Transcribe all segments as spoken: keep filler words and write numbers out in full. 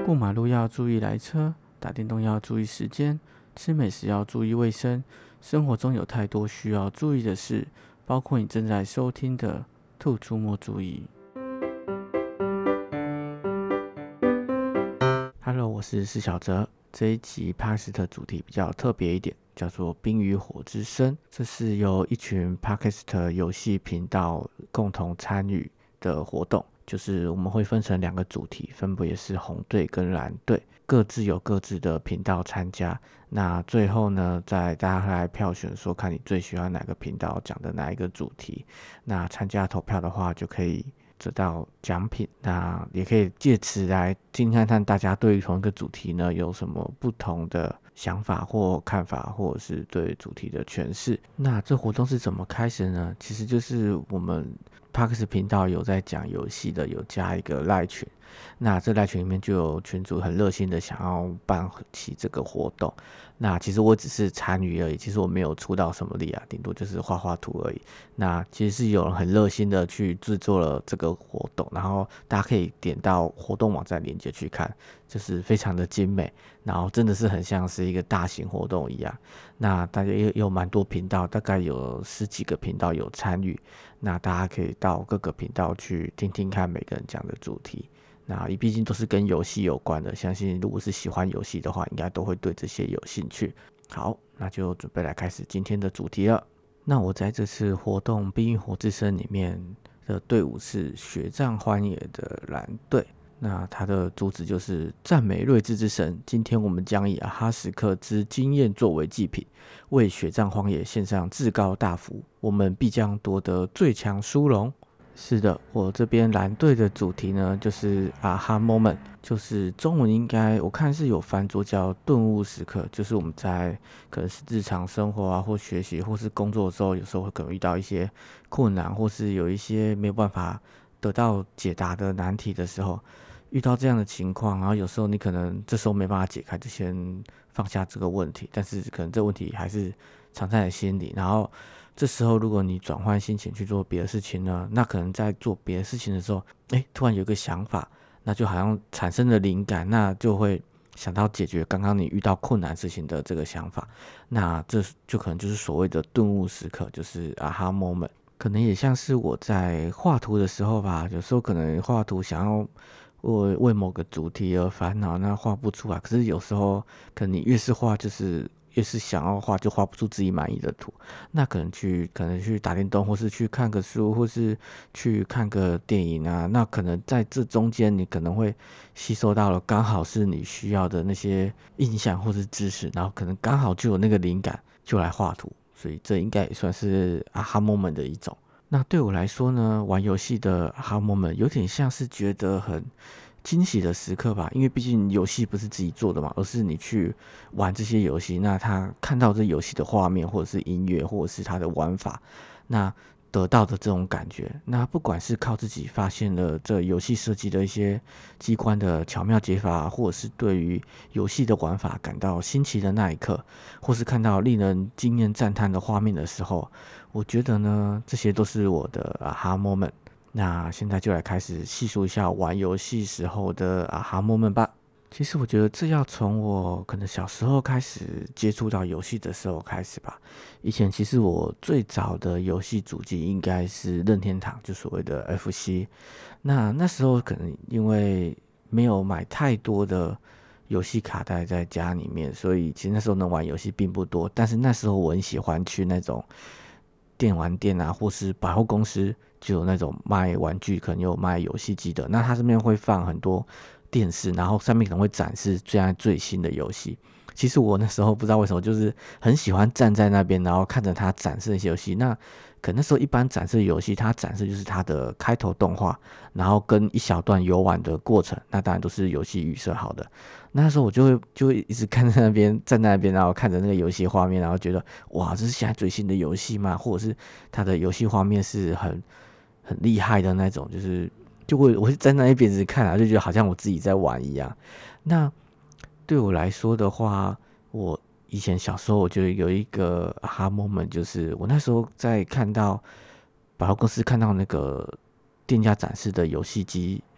过马路要注意来车，打电动要注意时间，吃美食要注意卫生。生活中有太多需要注意的事，包括你正在收听的《兔出没注意》。Hello， 我是施小哲。这一集 Podcast 的主题比较特别一点，叫做《冰与火之声》。这是由一群 Podcast 游戏频道共同参与的活动。就是我们会分成两个主题，分别是红队跟蓝队，各自有各自的频道参加。那最后呢，再大家来票选说，看你最喜欢哪个频道讲的哪一个主题。那参加投票的话，就可以得到奖品。那也可以借此来听看看大家对于同一个主题呢有什么不同的想法或看法，或者是对主题的诠释。那这活动是怎么开始呢？其实就是我们 Parks 频道有在讲游戏的，有加一个赖群。那这赖群里面就有群主很热心的想要办起这个活动。那其实我只是参与而已，其实我没有出到什么力啊，顶多就是画画图而已。那其实是有人很热心的去制作了这个活动，然后大家可以点到活动网站链接去看，就是非常的精美，然后真的是很像是一个大型活动一样。那大家也有蛮多频道，大概有十几个频道有参与，那大家可以到各个频道去听听看每个人讲的主题。那毕竟都是跟游戏有关的，相信如果是喜欢游戏的话，应该都会对这些有兴趣。好，那就准备来开始今天的主题了。那我在这次活动《冰与火之声》里面的队伍是血战荒野的蓝队。那它的主旨就是赞美睿智之神。今天我们将以阿哈什克之经验作为祭品，为血战荒野献上至高大福。我们必将夺得最强殊荣。是的，我这边蓝队的主题呢，就是啊哈 moment， 就是中文应该我看是有翻作叫顿悟时刻，就是我们在可能是日常生活啊，或学习，或是工作的时候，有时候会可能遇到一些困难，或是有一些没有办法得到解答的难题的时候，遇到这样的情况，然后有时候你可能这时候没办法解开，就先放下这个问题，但是可能这个问题还是藏在你心里，然后这时候如果你转换心情去做别的事情呢，那可能在做别的事情的时候，哎，突然有个想法，那就好像产生了灵感，那就会想到解决刚刚你遇到困难事情的这个想法，那这就可能就是所谓的顿悟时刻，就是啊哈 moment。可能也像是我在画图的时候吧，有时候可能画图想要为为某个主题而烦恼，那画不出来。可是有时候可能你越是画，就是越是想要画，就画不出自己满意的图。那可能去可能去打电动，或是去看个书，或是去看个电影啊。那可能在这中间，你可能会吸收到了刚好是你需要的那些印象或是知识，然后可能刚好就有那个灵感，就来画图。所以这应该也算是啊哈 moment 的一种。那对我来说呢，玩游戏的啊哈 moment 有点像是觉得很惊喜的时刻吧，因为毕竟游戏不是自己做的嘛，而是你去玩这些游戏，那他看到这游戏的画面，或者是音乐，或者是它的玩法，那得到的这种感觉，那不管是靠自己发现了这游戏设计的一些机关的巧妙解法，或者是对于游戏的玩法感到新奇的那一刻，或是看到令人惊艳赞叹的画面的时候，我觉得呢，这些都是我的啊哈 moment。那现在就来开始细数一下玩游戏时候的啊哈 moment 吧。其实我觉得这要从我可能小时候开始接触到游戏的时候开始吧。以前其实我最早的游戏主机应该是任天堂，就所谓的 F C。那那时候可能因为没有买太多的游戏卡带在家里面，所以其实那时候能玩游戏并不多。但是那时候我很喜欢去那种电玩店啊，或是百货公司，就有那种卖玩具，可能有卖游戏机的。那它这边会放很多电视，然后上面可能会展示现在最新的游戏。其实我那时候不知道为什么，就是很喜欢站在那边，然后看着它展示那些游戏。那可能那时候一般展示的游戏，它展示就是它的开头动画，然后跟一小段游玩的过程，那当然都是游戏预设好的。那时候我就会就会一直看在那边，站在那边，然后看着那个游戏画面，然后觉得哇，这是现在最新的游戏吗？或者是它的游戏画面是很很厉害的那种，就是就会我是站在那边一直看啊，就觉得好像我自己在玩一样。那对我来说的话，我以前小时候我觉得有一个aha moment，就是我那时候在看到百货公司看到那个店家展示的游戏机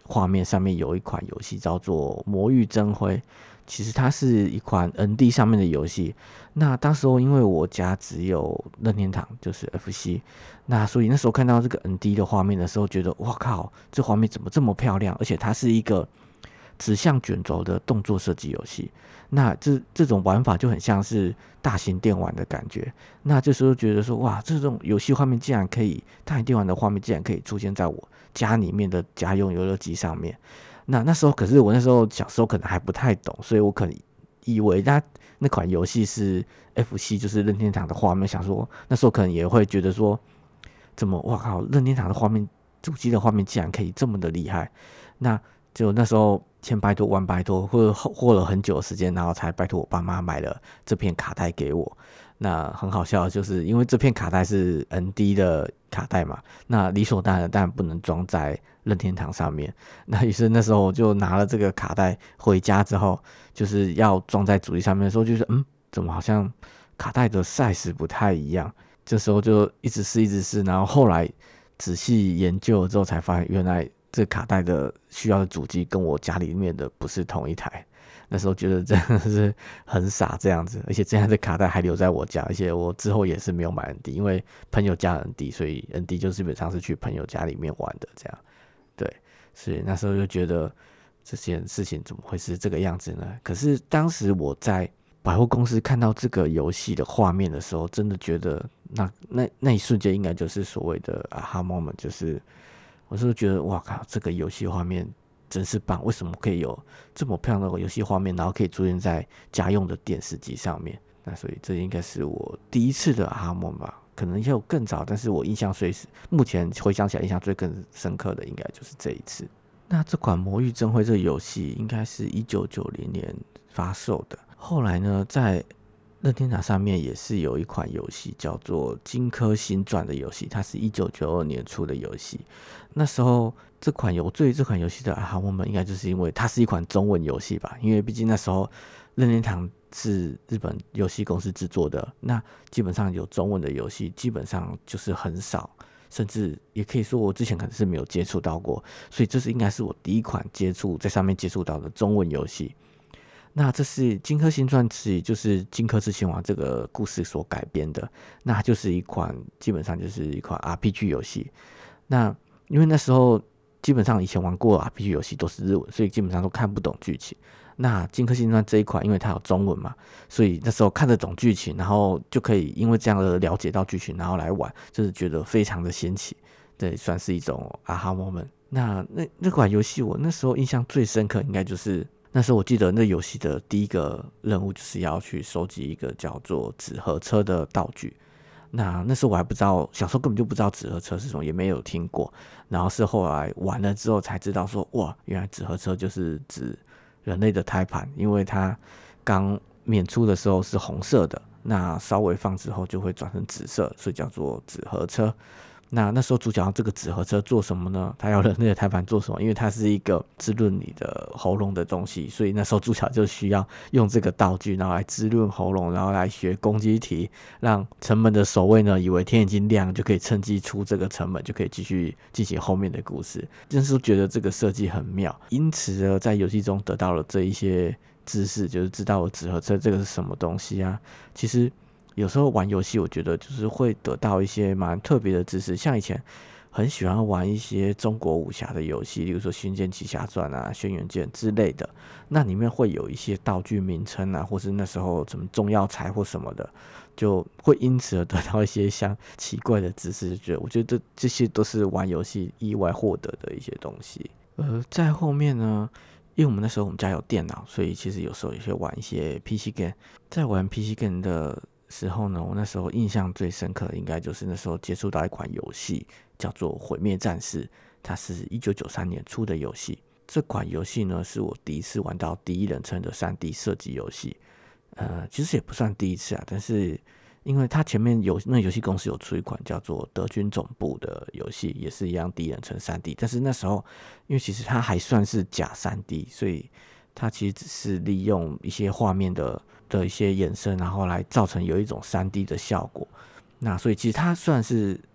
画面上面有一款游戏叫做《魔域争辉》，其实它是一款 N D 上面的游戏。那当时候因为我家只有任天堂，就是 F C， 那所以那时候看到这个 N D 的画面的时候，觉得哇靠，这画面怎么这么漂亮？而且它是一个指向卷轴的动作设计游戏。那这这种玩法就很像是大型电玩的感觉。那这时候觉得说，哇，这种游戏画面竟然可以，大型电玩的画面竟然可以出现在我家里面的家用游乐机上面。那那时候，可是我那时候小时候可能还不太懂，所以我可能以为那那款游戏是 F C， 就是任天堂的画面，想说那时候可能也会觉得说，怎么哇靠，任天堂的画面，主机的画面竟然可以这么的厉害。那就那时候千拜托万拜托，或者过了很久的时间，然后才拜托我爸妈买了这片卡带给我。那很好笑，就是因为这片卡带是 N D 的卡带嘛，那理所当然当然不能装在任天堂上面。那于是那时候我就拿了这个卡带回家之后，就是要装在主机上面的时候，就是嗯，怎么好像卡带的 size 不太一样？这时候就一直试一直试，然后后来仔细研究了之后，才发现原来这卡带的需要的主机跟我家里面的不是同一台。那时候觉得真的是很傻这样子，而且这样的卡带还留在我家，而且我之后也是没有买 N D， 因为朋友家 N D， 所以 N D 就基本上是去朋友家里面玩的这样。对，所以那时候就觉得这件事情怎么会是这个样子呢？可是当时我在百货公司看到这个游戏的画面的时候，真的觉得那那那一瞬间应该就是所谓的 aha moment， 就是我是觉得哇靠，这个游戏画面真是棒！为什么可以有这么漂亮的游戏画面，然后可以出现在家用的电视机上面？那所以这应该是我第一次的aha moment吧，可能也有更早，但是我印象最目前回想起来印象最更深刻的应该就是这一次。那这款《魔域争辉》这个游戏应该是一九九零年发售的，后来呢，在任天堂上面也是有一款游戏叫做《荆轲新传》的游戏，它是一九九二年出的游戏。那时候这款游对于这款游戏的aha moment应该就是因为它是一款中文游戏吧，因为毕竟那时候任天堂是日本游戏公司制作的，那基本上有中文的游戏基本上就是很少，甚至也可以说我之前可能是没有接触到过，所以这是应该是我第一款接触在上面接触到的中文游戏。那这是《荆轲新传》，其实就是荆轲刺秦王这个故事所改编的，那它就是一款基本上就是一款 R P G 游戏。那因为那时候基本上以前玩过 R P G 游戏都是日文，所以基本上都看不懂剧情。那《荆轲新传》这一款，因为它有中文嘛，所以那时候看得懂剧情，然后就可以因为这样的了解到剧情，然后来玩，就是觉得非常的新奇，对，算是一种 aha moment。那那那款游戏我那时候印象最深刻，应该就是那时候我记得那游戏的第一个任务就是要去收集一个叫做纸盒车的道具。那那时候我还不知道，小时候根本就不知道纸盒车是什么，也没有听过。然后是后来玩了之后才知道说，哇，原来纸盒车就是指人类的胎盘，因为它刚娩出的时候是红色的，那稍微放之后就会转成紫色，所以叫做纸盒车。那那时候主角要这个纸盒车做什么呢？他要人类的胎盘做什么？因为它是一个滋润你的喉咙的东西，所以那时候主角就需要用这个道具，然后来滋润喉咙，然后来学攻击题，让城门的守卫呢以为天已经亮，就可以趁机出这个城门，就可以继续进行后面的故事。真是觉得这个设计很妙，因此呢，在游戏中得到了这一些知识，就是知道了纸盒车这个是什么东西啊。其实有时候玩游戏，我觉得就是会得到一些蛮特别的知识，像以前很喜欢玩一些中国武侠的游戏，例如说《仙剑奇侠传》啊、《轩辕剑》之类的，那里面会有一些道具名称啊，或是那时候什么中药材或什么的，就会因此而得到一些像奇怪的知识，就觉得我觉得这些都是玩游戏意外获得的一些东西。呃，在后面呢，因为我们那时候我们家有电脑，所以其实有时候也会玩一些 P C game。在玩 P C game 的时候呢，我那时候印象最深刻的应该就是那时候接触到一款游戏叫做《毁灭战士》，它是一九九三年出的游戏。这款游戏呢是我第一次玩到第一人称的 三 D 射击游戏，呃，其实也不算第一次啊，但是因为它前面有那游戏公司有出一款叫做德军总部的游戏，也是一样第一人称 三 D， 但是那时候因为其实它还算是假 三 D， 所以它其实只是利用一些画面的的一些衍生，然后来造成有一种 三 D 的效果。那所以其实它虽然是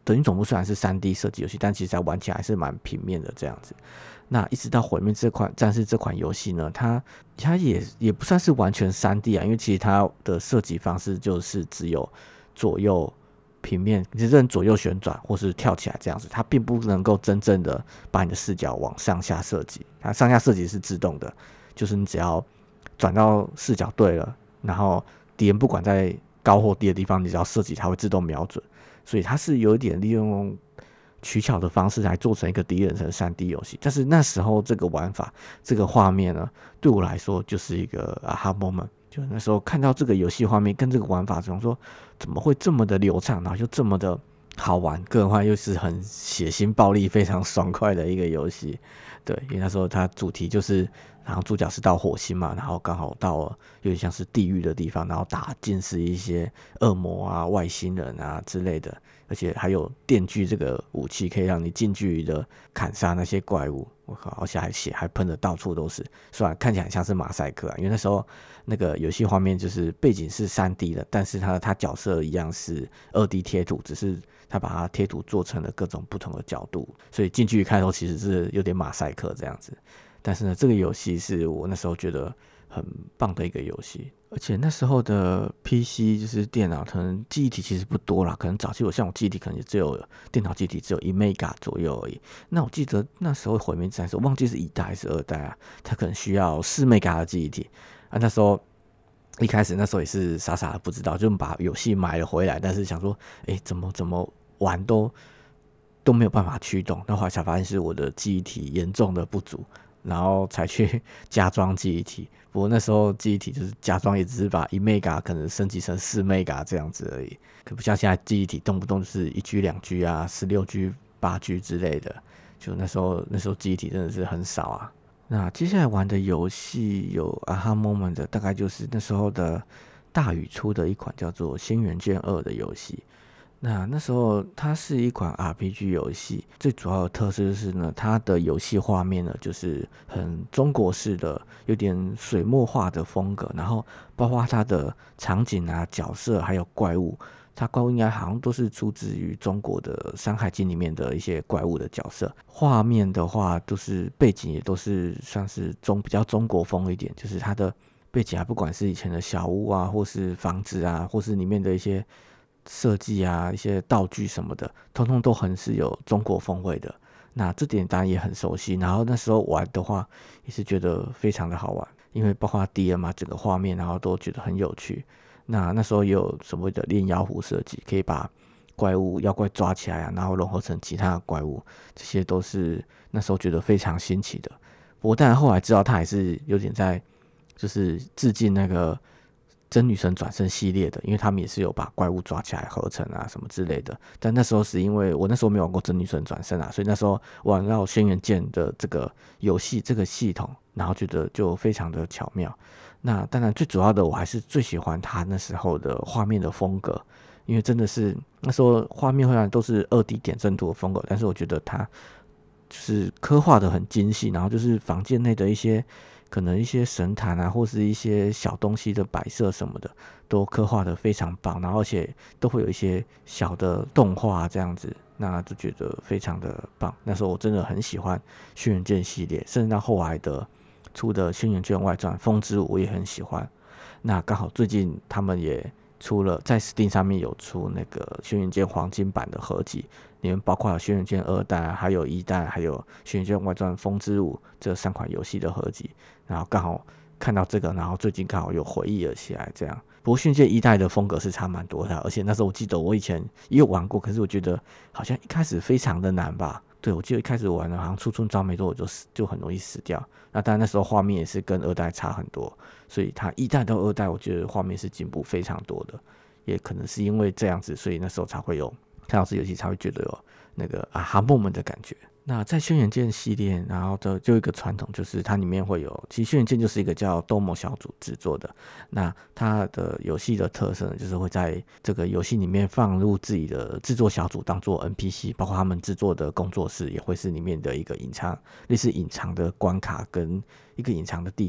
德军总部虽然是 三 D 设计游戏，但其实在玩起来还是蛮平面的这样子。那一直到毁灭这款战士这款游戏呢，它它也也不算是完全 三 D 啊，因为其实它的设计方式就是只有左右平面，只能左右旋转或是跳起来这样子，它并不能够真正的把你的视角往上下设计。它上下设计是自动的，就是你只要转到视角对了，然后敌人不管在高或低的地方，你只要设计它会自动瞄准。所以它是有一点利用取巧的方式来做成一个第一人称 三 D 游戏，但是那时候这个玩法、这个画面呢，对我来说就是一个 aha moment。就那时候看到这个游戏画面跟这个玩法，总说怎么会这么的流畅，然后又这么的好玩，个人话又是很血腥暴力、非常爽快的一个游戏。对，因为那时候它主题就是，然后主角是到火星嘛，然后刚好到了有点像是地狱的地方，然后打尽是一些恶魔啊、外星人啊之类的。而且还有电锯这个武器，可以让你近距离的砍杀那些怪物。我靠，而且还血还喷的到处都是，虽然看起来很像是马赛克啊，因为那时候那个游戏画面就是背景是 三 D 的，但是它它角色一样是 二 D 贴图，只是它把它贴图做成了各种不同的角度，所以近距离看的时候其实是有点马赛克这样子。但是呢，这个游戏是我那时候觉得很棒的一个游戏。而且那时候的 P C 就是电脑，可能记忆体其实不多啦，可能早期我像我记忆体可能也只有电脑记忆体只有一 mega 左右而已。那我记得那时候毁灭战士，我忘记是一代还是二代啊，它可能需要四 mega 的记忆体啊。那时候一开始那时候也是傻傻的不知道，就把游戏买了回来，但是想说，哎、欸，怎么怎么玩都都没有办法驱动。那后来才发现是我的记忆体严重的不足。然后才去加装记忆体，不过那时候记忆体就是加装也只是把一 mega 可能升级成四 mega 这样子而已，可不像现在记忆体动不动就是一 G 两 G 啊、十六 G 八 G 之类的，就那时候那时候记忆体真的是很少啊。那接下来玩的游戏有 aha moment 的，大概就是那时候的大宇出的一款叫做《轩辕剑二》的游戏。那那时候它是一款 R P G 游戏，最主要的特色就是呢，它的游戏画面呢就是很中国式的，有点水墨画的风格，然后包括它的场景啊、角色还有怪物，它怪物应该好像都是出自于中国的《山海经》里面的一些怪物的角色。画面的话，都是背景也都是算是中比较中国风一点，就是它的背景啊，不管是以前的小屋啊，或是房子啊，或是里面的一些设计啊，一些道具什么的，通通都很是有中国风味的。那这点当然也很熟悉。然后那时候玩的话，也是觉得非常的好玩，因为包括 D M 啊，整个画面，然后都觉得很有趣。那那时候也有所谓的炼妖壶设计，可以把怪物妖怪抓起来啊，然后融合成其他的怪物，这些都是那时候觉得非常新奇的。不过当然后来知道，它还是有点在就是致敬那个真女神转生系列的，因为他们也是有把怪物抓起来合成啊什么之类的。但那时候是因为我那时候没有玩过真女神转生啊，所以那时候玩到轩辕剑的这个游戏这个系统，然后觉得就非常的巧妙。那当然最主要的我还是最喜欢他那时候的画面的风格，因为真的是那时候画面虽然都是 二 D 点阵图的风格，但是我觉得它就是刻画的很精细，然后就是房间内的一些可能一些神坛啊，或是一些小东西的摆设什么的，都刻画的非常棒，然后而且都会有一些小的动画这样子，那就觉得非常的棒。那时候我真的很喜欢轩辕剑系列，甚至到后来的出的轩辕剑外传风之舞我也很喜欢。那刚好最近他们也出了在 Steam 上面有出那个轩辕剑黄金版的合集，里面包括了轩辕剑二代，还有一代，还有轩辕剑外传风之舞这三款游戏的合集，然后刚好看到这个，然后最近刚好有回忆了起来这样。不过轩辕剑一代的风格是差蛮多的，而且那时候我记得我以前也有玩过，可是我觉得好像一开始非常的难吧。对，我记得一开始玩了，好像初出招没多久就死，就很容易死掉。那当然那时候画面也是跟二代差很多，所以它一代到二代，我觉得画面是进步非常多的。也可能是因为这样子，所以那时候才会有看到这游戏才会觉得有那个啊哈梦们的感觉。那在轩辕剑系列，然后的就一个传统，就是它里面会有，其实轩辕剑就是一个叫斗魔小组制作的，那它的游戏的特色呢，就是会在这个游戏里面放入自己的制作小组当做 N P C， 包括他们制作的工作室也会是里面的一个隐藏，类似隐藏的关卡跟一个隐藏的地图啦。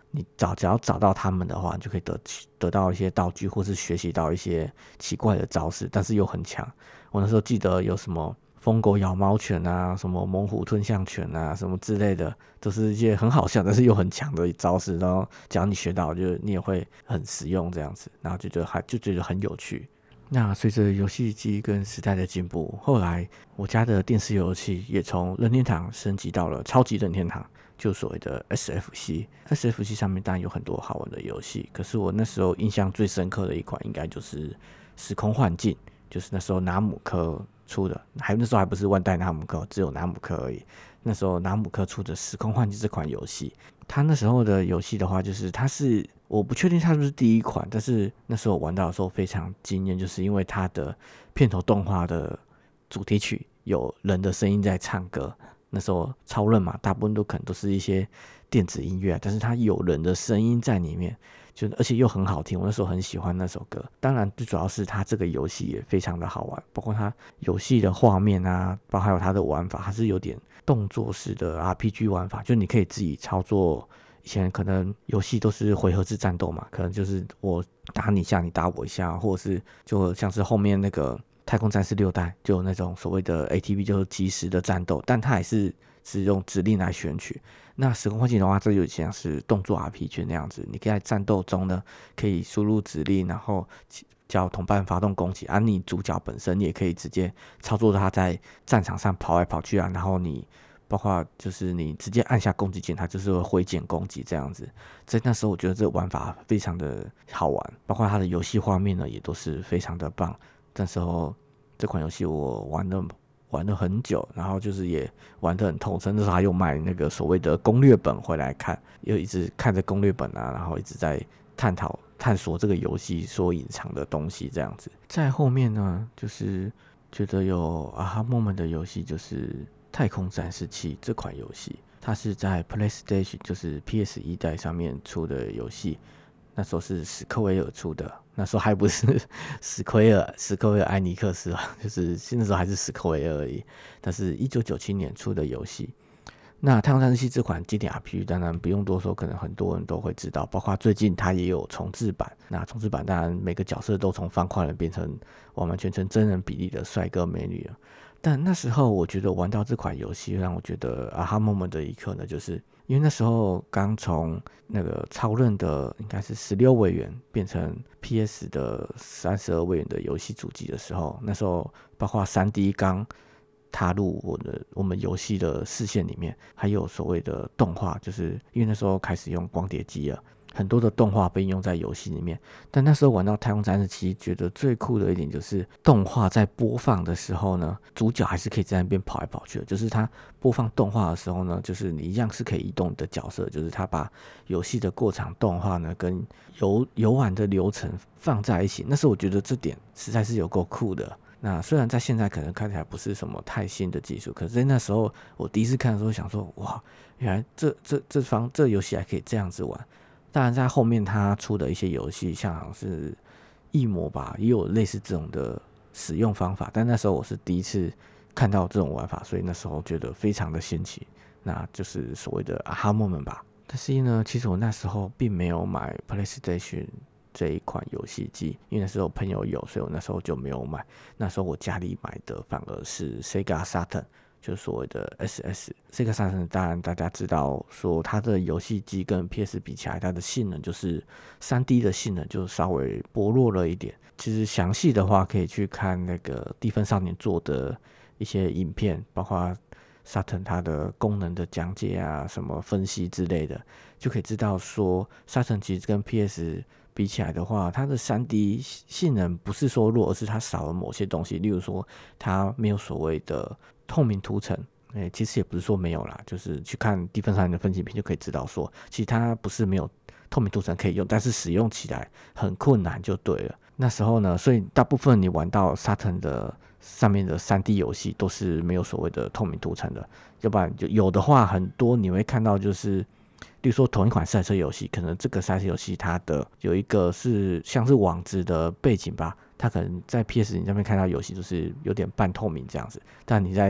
你找只要找到他们的话，你就可以得得到一些道具，或是学习到一些奇怪的招式，但是又很强。我那时候记得有什么疯狗咬猫拳啊，什么猛虎吞象拳啊，什么之类的，都是一些很好笑但是又很强的招式。然后只要你学到，就你也会很实用这样子，然后就觉得还就觉得很有趣。那随着游戏机跟时代的进步，后来我家的电视游戏也从任天堂升级到了超级任天堂，就所谓的 S F C。S F C 上面当然有很多好玩的游戏，可是我那时候印象最深刻的一款应该就是时空幻境，就是那时候拿姆科出的，还那时候还不是万代拿姆科，只有拿姆科而已。那时候拿姆科出的时空幻境这款游戏，它那时候的游戏的话，就是它是我不确定它是不是第一款，但是那时候我玩到的时候非常惊艳，就是因为它的片头动画的主题曲有人的声音在唱歌。那时候超任嘛，大部分都可能都是一些电子音乐，但是它有人的声音在里面，就而且又很好听。我那时候很喜欢那首歌。当然，最主要是它这个游戏也非常的好玩，包括它游戏的画面啊，包括还有它的玩法，它是有点动作式的 R P G 玩法，就你可以自己操作。以前可能游戏都是回合制战斗嘛，可能就是我打你一下，你打我一下，或者是就像是后面那个太空战士六代就有那种所谓的 A T B， 就是即时的战斗，但它也是是用指令来选取。那时空幻境的话，这有点像是动作 R P G 那样子，你可以在战斗中呢，可以输入指令，然后叫同伴发动攻击，而、啊、你主角本身你也可以直接操作他在战场上跑来跑去啊，然后你包括就是你直接按下攻击键，它就是会挥剑攻击这样子。在那时候我觉得这个玩法非常的好玩，包括它的游戏画面呢也都是非常的棒。那时候这款游戏我玩了玩了很久，然后就是也玩得很透彻。那时候还有买那个所谓的攻略本回来看，又一直看着攻略本啊，然后一直在探讨探索这个游戏所隐藏的东西这样子。在后面呢，就是觉得有啊哈 moment 的游戏就是太空战士七这款游戏，它是在 PlayStation 就是 P S 一 代上面出的游戏。那时候是史克威尔出的，那时候还不是史克威尔史克威尔艾尼克斯啊，就是那时候还是史克威尔而已。但是一九九七年出的游戏。那太空战士七这款经典 R P G 当然不用多说，可能很多人都会知道，包括最近它也有重制版。那重制版当然每个角色都从方块人变成完完全全真人比例的帅哥美女了。但那时候我觉得玩到这款游戏让我觉得啊哈 moment 的一刻呢，就是因为那时候刚从那个超任的应该是十六位元变成 P S 的三十二位元的游戏主机的时候，那时候包括 三 D 刚踏入我的我们游戏的视线里面，还有所谓的动画，就是因为那时候开始用光碟机了，很多的动画被应用在游戏里面。但那时候玩到太空战士七，觉得最酷的一点就是动画在播放的时候呢，主角还是可以在那边跑来跑去的。就是他播放动画的时候呢，就是你一样是可以移动你的角色，就是他把游戏的过场动画呢跟游游玩的流程放在一起。那时候我觉得这点实在是有够酷的。那虽然在现在可能看起来不是什么太新的技术，可是在那时候我第一次看的时候想说，哇，原来这这这方这游戏还可以这样子玩。当然在后面他出的一些游戏，像好像是异魔吧，也有类似这种的使用方法，但那时候我是第一次看到这种玩法，所以那时候觉得非常的新奇，那就是所谓的啊哈 moment 吧。但是呢，其实我那时候并没有买 PlayStation这一款游戏机，因为那时候朋友有，所以我那时候就没有买。那时候我家里买的反而是 Sega Saturn， 就是所谓的 S S。Sega Saturn 当然大家知道说它的游戏机跟 P S 比起来，它的性能就是 三 D 的性能就稍微薄弱了一点。其实详细的话可以去看那个低分少年做的一些影片，包括 Saturn 它的功能的讲解啊，什么分析之类的，就可以知道说 Saturn 其实跟 P S比起来的话，它的 三 D 性能不是说弱，而是它少了某些东西，例如说它没有所谓的透明涂层。欸、其实也不是说没有啦，就是去看低分少年的分析片就可以知道说，其实它不是没有透明涂层可以用，但是使用起来很困难就对了。那时候呢，所以大部分你玩到 Saturn 的上面的 三 D 游戏都是没有所谓的透明涂层的，要不然就有的话，很多你会看到就是，例如说同一款赛车游戏，可能这个赛车游戏它的有一个是像是网子的背景吧，它可能在 P S 你那边看到游戏就是有点半透明这样子，但你在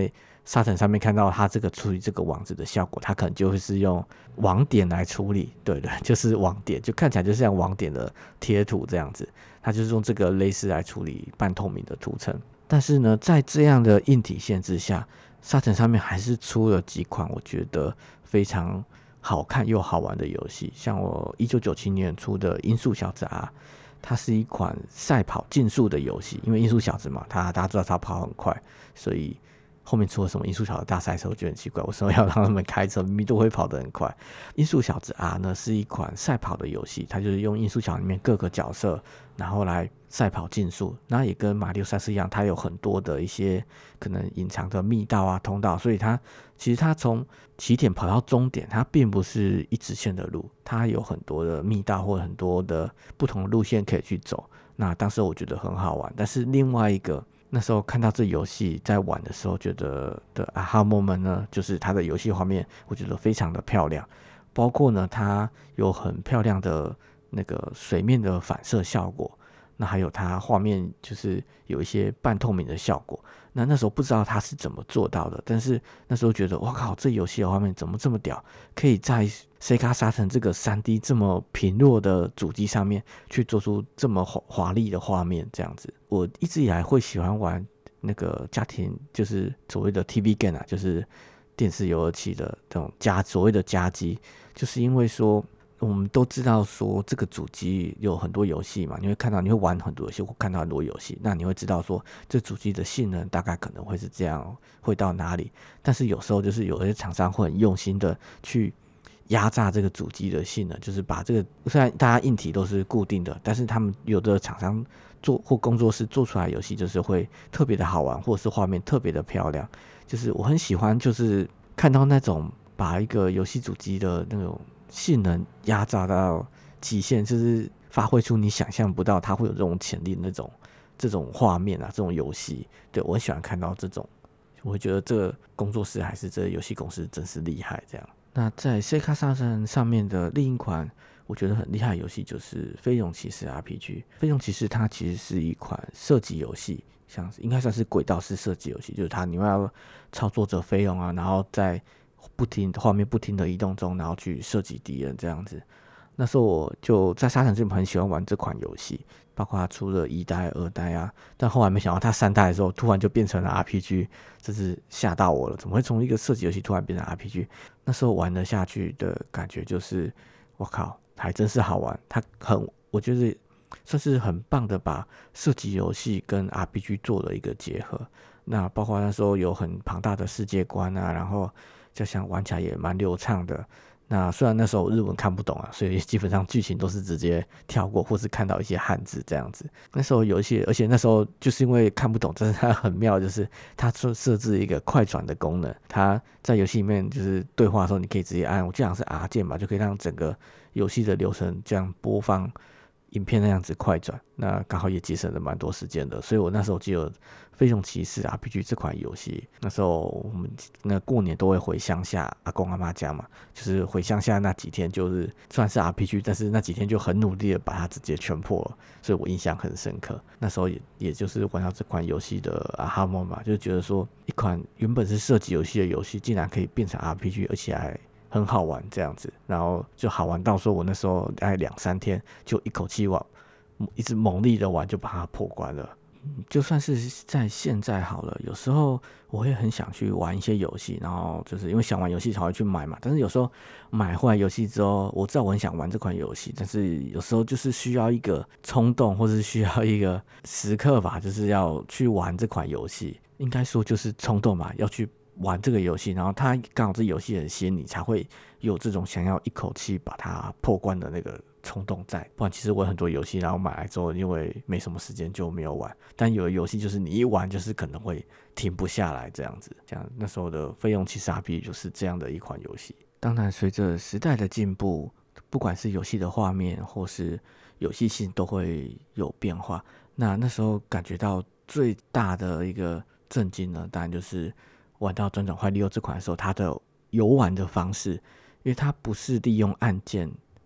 沙腾上面看到它这个处理这个网址的效果，它可能就会是用网点来处理，对对，就是网点，就看起来就像网点的贴图这样子，它就是用这个类似来处理半透明的图层。但是呢，在这样的硬体限制下，沙腾上面还是出了几款我觉得非常好看又好玩的游戏，像我一九九七年出的《音速小子 R》，它是一款赛跑竞速的游戏，因为音速小子嘛，他大家知道他跑很快，所以后面出了什么音速小子大赛车，我觉得很奇怪，为什么要让他们开车，明明都会跑得很快。音速小子 R 呢是一款赛跑的游戏，它就是用音速小子里面各个角色，然后来赛跑竞速，那也跟马里奥赛车一样，它有很多的一些可能隐藏的密道啊、通道，所以它其实它从起点跑到终点，它并不是一直线的路，它有很多的密道或很多的不同的路线可以去走。那当时我觉得很好玩，但是另外一个那时候看到这游戏在玩的时候觉得的 aha moment 呢，就是它的游戏画面我觉得非常的漂亮，包括呢它有很漂亮的那个水面的反射效果，那还有它画面就是有一些半透明的效果。那那时候不知道它是怎么做到的，但是那时候觉得哇靠，这游戏的画面怎么这么屌，可以在 Sega Saturn 这个 三 D 这么平弱的主机上面去做出这么华丽的画面这样子。我一直以来会喜欢玩那个家庭，就是所谓的 T V game 啊，就是电视游乐器的这种家所谓的家机，就是因为说我们都知道说这个主机有很多游戏嘛，你会看到你会玩很多游戏或看到很多游戏，那你会知道说这主机的性能大概可能会是这样，会到哪里。但是有时候就是有些厂商会很用心的去压榨这个主机的性能，就是把这个虽然大家硬体都是固定的，但是他们有的厂商做或工作室做出来的游戏就是会特别的好玩，或者是画面特别的漂亮。就是我很喜欢就是看到那种把一个游戏主机的那种性能压榨到极限，就是发挥出你想象不到它会有这种潜力的那种这种画面啊，这种游戏，对，我很喜欢看到这种，我会觉得这个工作室还是这个游戏公司真是厉害这样。那在 Sega Saturn 上面的另一款我觉得很厉害的游戏就是《飞龙骑士 R P G》。《飞龙骑士》它其实是一款射击游戏，像是应该算是轨道式射击游戏，就是它你要操作着飞龙啊，然后在不停画面不停的移动中，然后去射击敌人这样子。那时候我就在沙城这边很喜欢玩这款游戏，包括它出了一代、二代啊，但后来没想到它三代的时候突然就变成了 R P G， 真是吓到我了，怎么会从一个射击游戏突然变成 R P G？ 那时候玩得下去的感觉就是，我靠，还真是好玩。它很，我觉得算是很棒的把射击游戏跟 R P G 做了一个结合。那包括那时候有很庞大的世界观啊，然后就像玩起来也蛮流畅的。那虽然那时候日文看不懂啊，所以基本上剧情都是直接跳过，或是看到一些汉字这样子。那时候有一些，而且那时候就是因为看不懂，但是它很妙，就是它设置一个快转的功能。它在游戏里面就是对话的时候，你可以直接按，我记得好像是 R 键吧，就可以让整个游戏的流程这样播放影片那样子快转，那刚好也节省了蛮多时间的。所以我那时候记得《飞龙骑士 R P G》这款游戏，那时候我们那过年都会回乡下阿公阿妈家嘛，就是回乡下那几天，就是算是 R P G， 但是那几天就很努力的把它直接全破了，所以我印象很深刻。那时候也也就是玩到这款游戏的啊哈moment嘛，就觉得说一款原本是射击游戏的游戏，竟然可以变成 R P G， 而且还很好玩这样子，然后就好玩到说我那时候大概两三天就一口气玩，一直猛力的玩就把它破关了。就算是在现在好了，有时候我会很想去玩一些游戏，然后就是因为想玩游戏才会去买嘛。但是有时候买回来游戏之后，我知道我很想玩这款游戏，但是有时候就是需要一个冲动，或是需要一个时刻吧，就是要去玩这款游戏。应该说就是冲动吧，要去玩这个游戏，然后它刚好这游戏很吸引你，才会有这种想要一口气把它破关的那个冲动在。不然其实我有很多游戏，然后买来之后因为没什么时间就没有玩，但有的游戏就是你一玩就是可能会停不下来这样子。这样那时候的飞龙骑士 R P G 就是这样的一款游戏。当然随着时代的进步，不管是游戏的画面或是游戏性都会有变化。那那时候感觉到最大的一个震惊呢，当然就是玩到转转坏六这款的时候，它的游玩的方式，因为它不是利用按键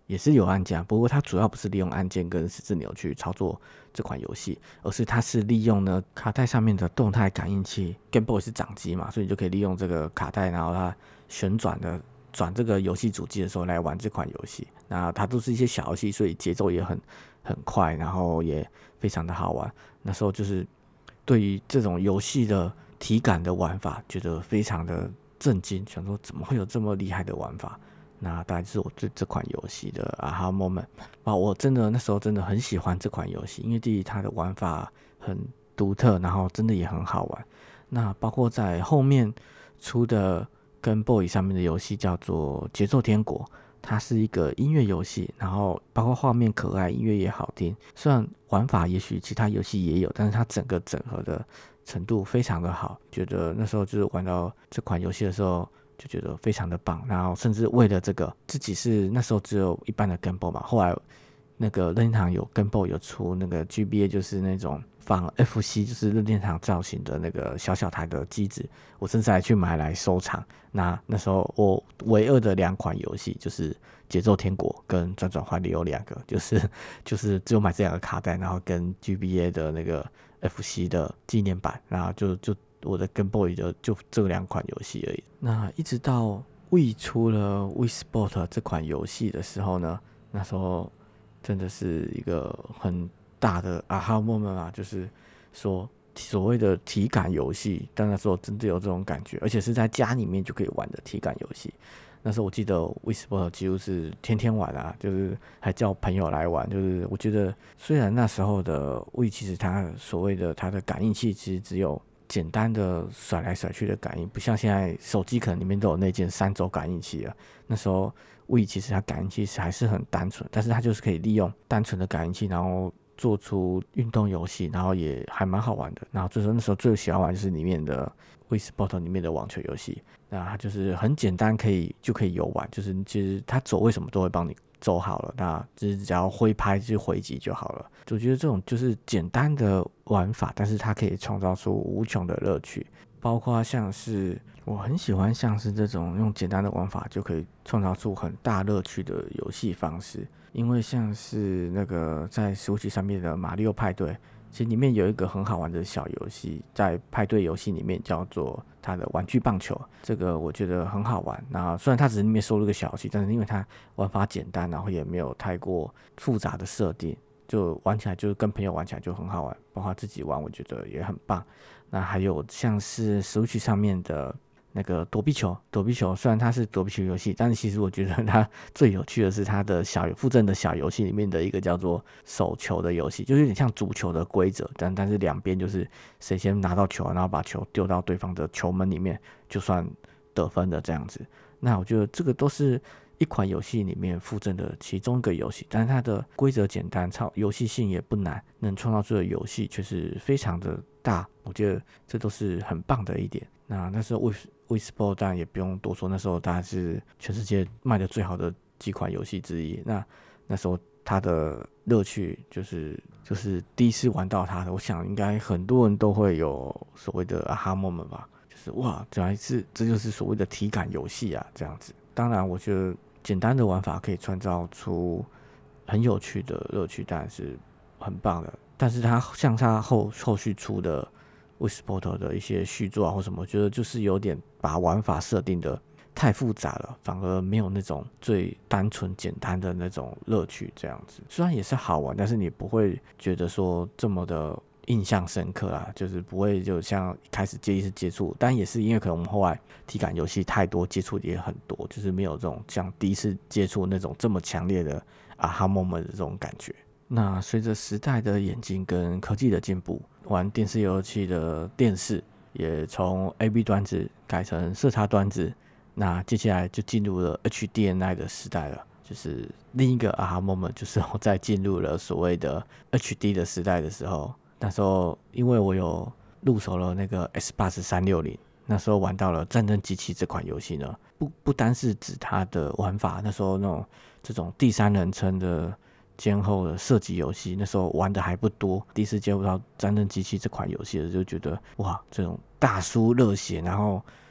也是有按键，不过它主要不是利用按键跟十字钮去操作这款游戏，而是它是利用呢卡带上面的动态感应器。Game Boy 是掌机嘛，所以你就可以利用这个卡带，然后它旋转的转这个游戏主机的时候来玩这款游戏。那它都是一些小游戏，所以节奏也很很快，然后也非常的好玩。那时候就是对于这种游戏的体感的玩法，觉得非常的震惊，想说怎么会有这么厉害的玩法？那大概是我对这款游戏的 aha moment 啊，我真的那时候真的很喜欢这款游戏，因为第一它的玩法很独特，然后真的也很好玩。那包括在后面出的跟 Boy 上面的游戏叫做节奏天国，它是一个音乐游戏，然后包括画面可爱，音乐也好听。虽然玩法也许其他游戏也有，但是它整个整合的程度非常的好，觉得那时候就是玩到这款游戏的时候就觉得非常的棒，然后甚至为了这个自己是那时候只有一般的 Game Boy 嘛，后来那个任天堂有 Game Boy 有出那个 G B A， 就是那种仿 F C 就是任天堂造型的那个小小台的机子，我甚至还去买来收藏。那那时候我唯二的两款游戏就是节奏天国跟转转换里有两个，就是就是只有买这两个卡带，然后跟 G B A 的那个 F C 的纪念版，然后就就我的 Game Boy 的就这两款游戏而已。那一直到 Wii 出了 Wii Sport 这款游戏的时候呢，那时候真的是一个很大的 aha moment 啊，就是说所谓的体感游戏，但那时候真的有这种感觉，而且是在家里面就可以玩的体感游戏。那时候我记得 Wii Sport 几乎是天天玩啊，就是还叫朋友来玩。就是我觉得虽然那时候的 Wii 其实它所谓的它的感应器其实只有简单的甩来甩去的感应，不像现在手机可能里面都有那件三轴感应器了。那时候 Wii 其实它感应器还是很单纯，但是它就是可以利用单纯的感应器，然后做出运动游戏，然后也还蛮好玩的。然后最那时候最喜欢玩就是里面的 Wii Sport 里面的网球游戏，那它就是很简单，可以就可以游玩，就是其实它走位什么都会帮你走好了，那就是只要挥拍就回击就好了。我觉得这种就是简单的玩法，但是它可以创造出无穷的乐趣，包括像是我很喜欢像是这种用简单的玩法就可以创造出很大乐趣的游戏方式。因为像是那个在 Switch 上面的马里奥派对，其实里面有一个很好玩的小游戏，在派对游戏里面叫做它的玩具棒球，这个我觉得很好玩。那虽然它只是里面收了个小游戏，但是因为它玩法简单，然后也没有太过复杂的设定，就玩起来就是跟朋友玩起来就很好玩，包括自己玩我觉得也很棒。那还有像是 Switch 上面的那个躲避球，躲避球虽然它是躲避球游戏，但是其实我觉得它最有趣的是它的小附赠的小游戏里面的一个叫做手球的游戏，就是有点像足球的规则，但但是两边就是谁先拿到球，然后把球丢到对方的球门里面，就算得分的这样子。那我觉得这个都是一款游戏里面附赠的其中一个游戏，但是它的规则简单，游戏性也不难，能创造出的游戏却是非常的大，我觉得这都是很棒的一点。那那时候 Wii Wii Sport 当然也不用多说，那时候当然是全世界卖的最好的几款游戏之一。那那时候它的乐趣就是就是第一次玩到它的，我想应该很多人都会有所谓的 aha moment 吧，就是哇，原来是这就是所谓的体感游戏啊，这样子。当然，我觉得简单的玩法可以创造出很有趣的乐趣，当然是很棒的。但是它像它后后续出的 Wii Sport 的一些续作啊或什么，我觉得就是有点把玩法设定的太复杂了，反而没有那种最单纯简单的那种乐趣。这样子虽然也是好玩，但是你不会觉得说这么的印象深刻啦，就是不会就像一开始第一次接触，但也是因为可能我们后来体感游戏太多，接触也很多，就是没有这种像第一次接触那种这么强烈的aha moment的这种感觉。那随着时代的演进跟科技的进步，玩电视游戏的电视也从 A B 端子改成色差端子，那接下来就进入了 H D M I 的时代了。就是另一个 aha moment， 就是我在进入了所谓的 H D 的时代的时候，那时候因为我有入手了那个 Xbox 三六零，那时候玩到了战争机器这款游戏呢，不不单是指它的玩法，那时候那种这种第三人称的肩后的射击游戏，那时候玩的还不多，第一次接触到战争机器这款游戏的就觉得哇，这种大叔热血，然后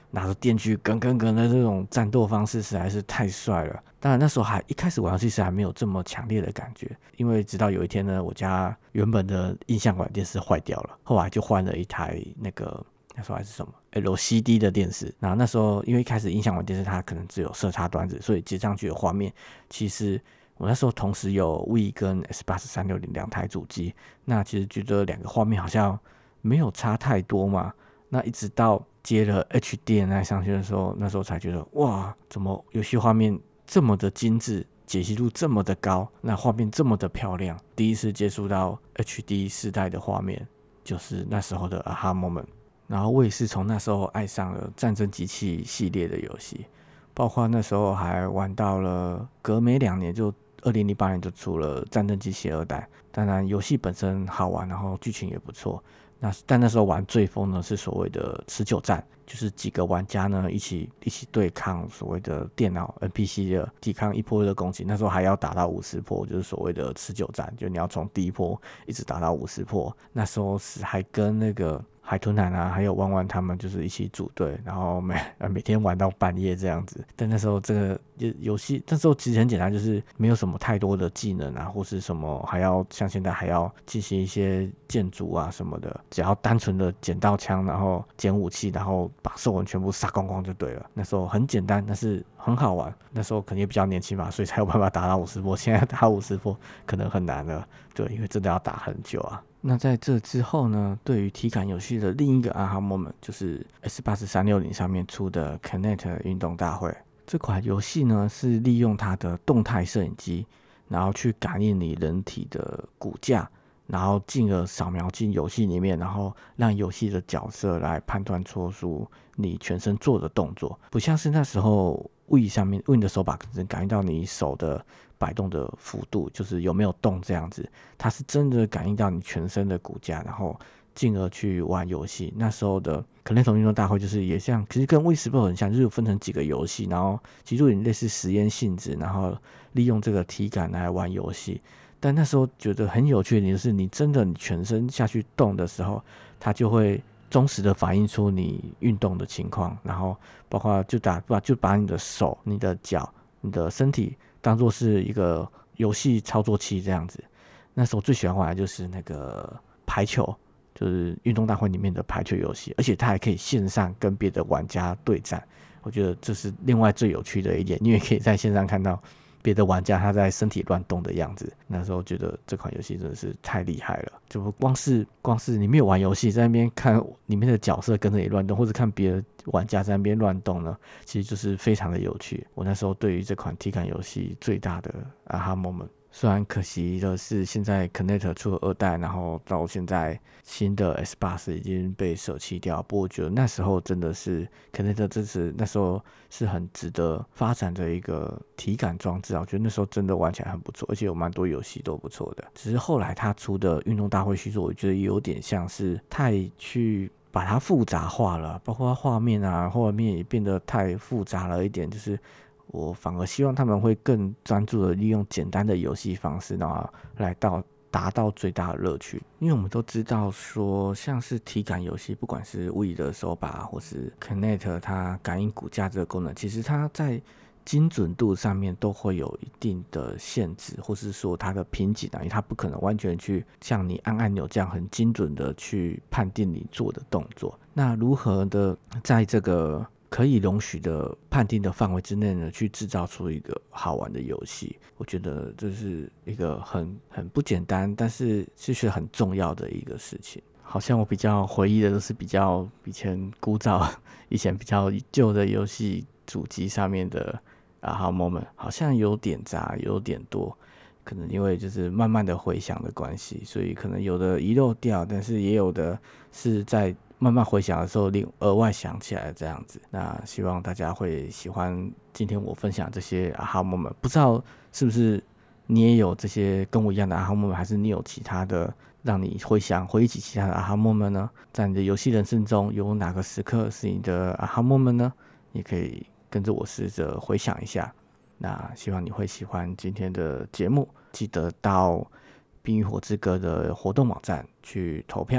拿着电锯梗梗梗的这种战斗方式实在是太帅了。当然那时候还一开始玩游戏时还没有这么强烈的感觉，因为直到有一天呢，我家原本的映像管电视坏掉了，后来就换了一台那个那时候还是什么 L C D 的电视。然后那时候因为一开始映像管电视它可能只有色差端子，所以接上去的画面其实我那时候同时有 Wii 跟 S 八 三六零两台主机，那其实觉得两个画面好像没有差太多嘛。那一直到接了 H D M I 上去的时候，那时候才觉得哇，怎么游戏画面这么的精致，解析度这么的高，那画面这么的漂亮。第一次接触到 H D 世代的画面，就是那时候的 aha moment。然后我也是从那时候爱上了战争机器系列的游戏，包括那时候还玩到了隔没两年就二零零八年就出了战争机器二代。当然游戏本身好玩，然后剧情也不错。那但那时候玩最疯呢是所谓的持久战，就是几个玩家呢一起一起对抗所谓的电脑 N P C 的抵抗一波的攻击。那时候还要打到五十波，就是所谓的持久战，就你要从第一波一直打到五十波。那时候是还跟那个海豚男啊，还有弯弯他们就是一起组队，然后每每天玩到半夜这样子。但那时候这个游戏那时候其实很简单，就是没有什么太多的技能啊，或是什么还要像现在还要进行一些建筑啊什么的，只要单纯的捡到枪，然后捡武器，然后把兽人全部杀光光就对了。那时候很简单，但是很好玩。那时候肯定也比较年轻嘛，所以才有办法打到五十波。现在打五十波可能很难了，对，因为真的要打很久啊。那在这之后呢，对于体感游戏的另一个 aha moment 就是 S 八 三六零 上面出的 Kinect 运动大会。这款游戏呢是利用它的动态摄影机，然后去感应你人体的骨架，然后进而扫描进游戏里面，然后让游戏的角色来判断出你全身做的动作。不像是那时候 Wii 上面 Wii 的手把可能感应到你手的摆动的幅度，就是有没有动这样子，它是真的感应到你全身的骨架，然后进而去玩游戏。那时候的Kinect运动大会就是也像，其实跟 Wii Sport 很像，就是分成几个游戏，然后其实有点类似实验性质，然后利用这个体感来玩游戏。但那时候觉得很有趣的点就是，你真的你全身下去动的时候，它就会忠实的反映出你运动的情况，然后包括就打就把你的手、你的脚、你的身体当作是一个游戏操作器这样子。那时候最喜欢玩的就是那个排球，就是运动大会里面的排球游戏，而且它还可以线上跟别的玩家对战。我觉得这是另外最有趣的一点，因为可以在线上看到别的玩家他在身体乱动的样子。那时候觉得这款游戏真的是太厉害了，就光是光是你没有玩游戏，在那边看里面的角色跟着你乱动，或者看别的玩家在那边乱动呢，其实就是非常的有趣。我那时候对于这款体感游戏最大的 aha moment。虽然可惜的是，现在 Kinect 出了二代，然后到现在新的 S 八 已经被舍弃掉。不过我觉得那时候真的是 Kinect 这次那时候是很值得发展的一个体感装置啊。我觉得那时候真的玩起来很不错，而且有蛮多游戏都不错的。只是后来他出的运动大会续作，我觉得有点像是太去把它复杂化了，包括画面啊，画面也变得太复杂了一点，就是。我反而希望他们会更专注的利用简单的游戏方式，然后来到达到最大的乐趣。因为我们都知道说，像是体感游戏，不管是 Wii 的手把或是 Kinect 它感应骨架这个功能，其实它在精准度上面都会有一定的限制，或是说它的瓶颈啊，因为它不可能完全去像你按按钮这样很精准的去判定你做的动作。那如何的在这个可以容许的判定的范围之内呢，去制造出一个好玩的游戏，我觉得这是一个很很不简单，但是其实很重要的一个事情。好像我比较回忆的都是比较以前古早、以前比较旧的游戏主机上面的aha moment，好像有点杂，有点多。可能因为就是慢慢的回想的关系，所以可能有的遗漏掉，但是也有的是在慢慢回想的时候另额外想起来这样子。那希望大家会喜欢今天我分享这些 aha moment， 不知道是不是你也有这些跟我一样的 aha moment， 还是你有其他的让你回想回忆起其他的 aha moment 呢？在你的游戏人生中有哪个时刻是你的 aha moment 呢？你可以跟着我试着回想一下。那希望你会喜欢今天的节目，记得到冰与火之歌的活动网站去投票，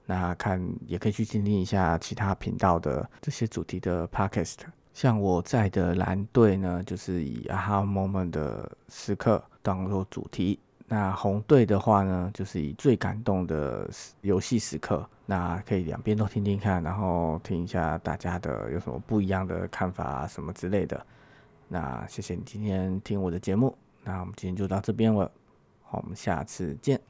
那看也可以去听听一下其他频道的这些主题的 podcast。像我在的蓝队呢，就是以 aha moment 的时刻当做主题。那红队的话呢，就是以最感动的游戏时刻。那可以两边都听听看，然后听一下大家的有什么不一样的看法啊，什么之类的。那谢谢你今天听我的节目，那我们今天就到这边了，好，我们下次见。